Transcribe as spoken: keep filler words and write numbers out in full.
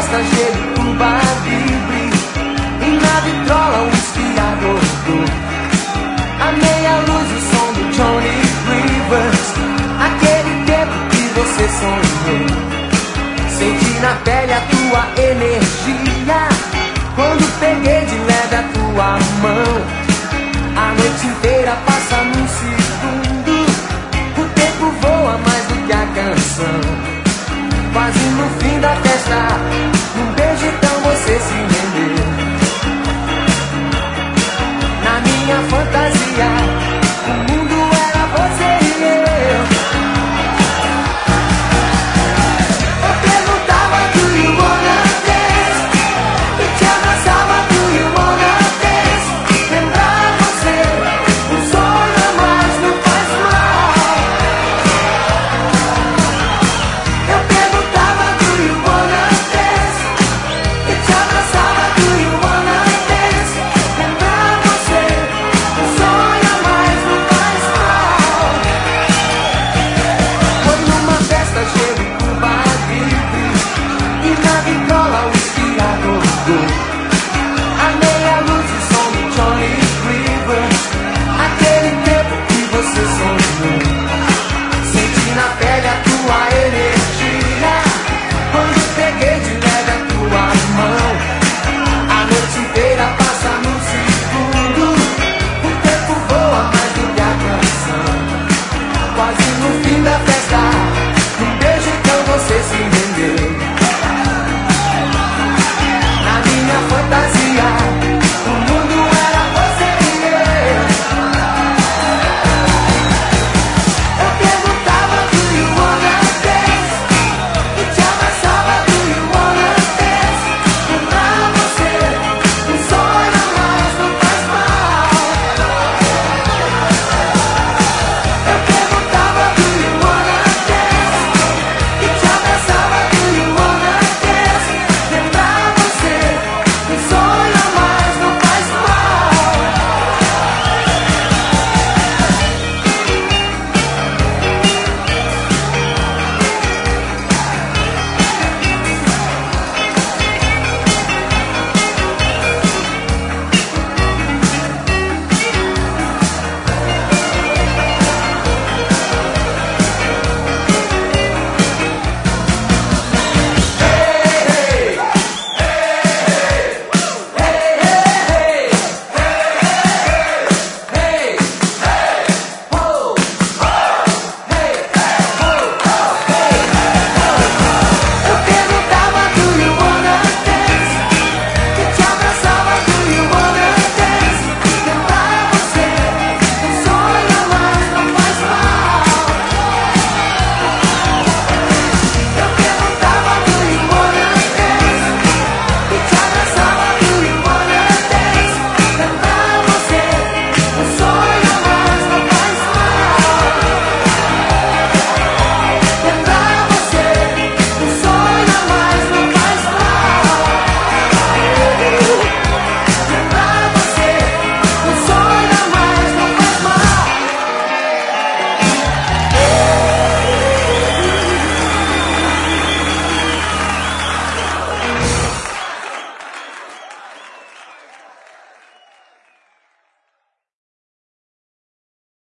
festa, gelo, tuba livre. E na vitrola um esquiador. A meia luz, o som do Johnny Rivers. Aquele tempo que você sonhou. Senti na pele a tua energia quando peguei de leve a tua mão. A noite inteira passa num segundo. O tempo voa mais do que a canção. Quase no fim da festa